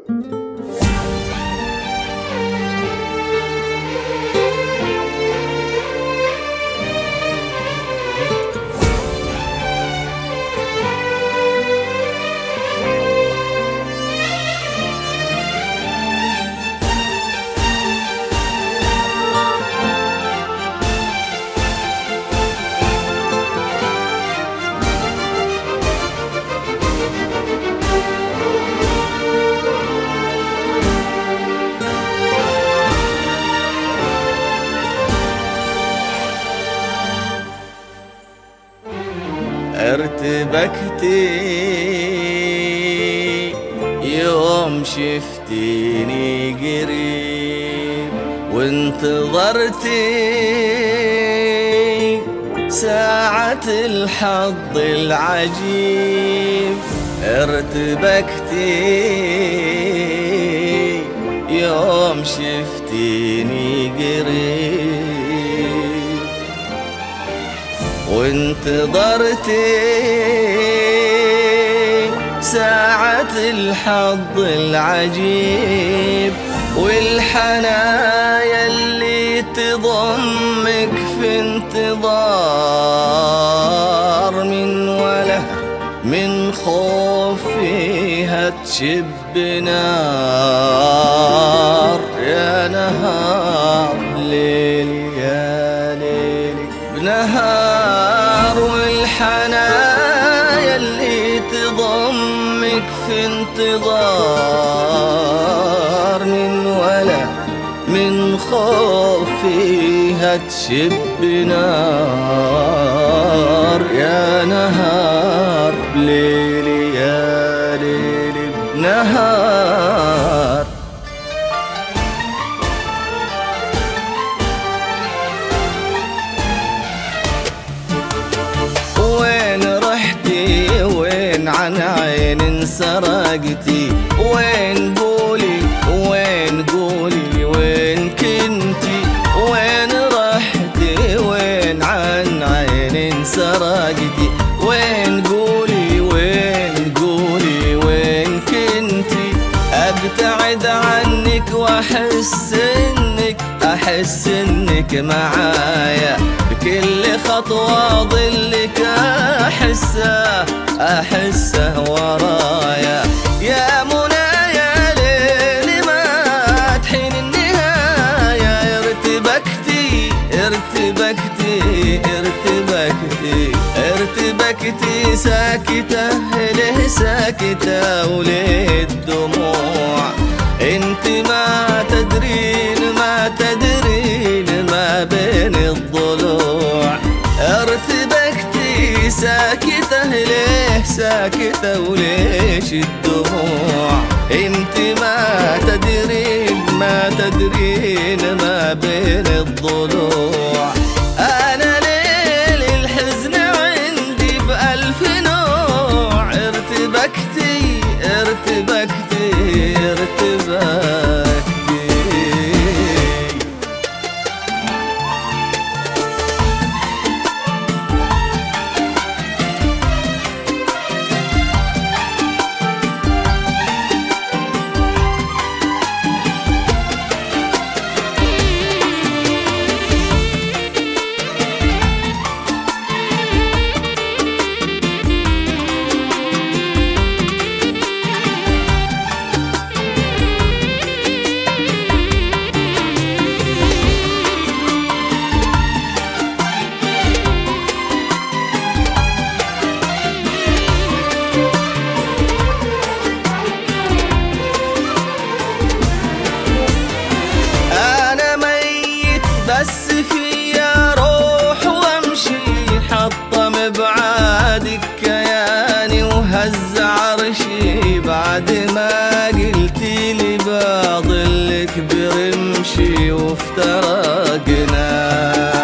ارتبكتي يوم شفتيني قريب، وانتظرتي ساعة الحظ العجيب. ارتبكتي يوم شفتيني قريب، وانتظرتي ساعة الحظ العجيب، والحنايا اللي تضمك في انتظار من وله، من خوف فيها تشب نار. يا نهار ليلي يا ليلي بنهار، والحنايا اللي تضمك في انتظار من وله، من خوف فيها تشب نار. يا نهار ليلي يا ليلي بنهار. وين رحتي وين عن عين سرقتي، وين قولي وين قولي وين كنتي، وين رحتي وين عن عين سرقتي، وين قولي وين قولي وين كنتي. ابتعد عنك واحس انك معايا، بكل خطوة ظلك احسه ورايا. يا منايا ليلي ما تحين النهاية، ارتبكتي ساكتة له ساكتة وللدموع. انت ما تدرين ما بين الضلوع. ارتبكتي ساكتة ليه ساكتة وليش الدموع. انت ما تدرين ما بين الضلوع. انا ليل الحزن عندي بألف نوع. ارتبكتي بس فيا روح وامشي، حطم بعادك كياني وهز عرشي. بعد ما قلتي لي بضلك برمشي وافترقنا.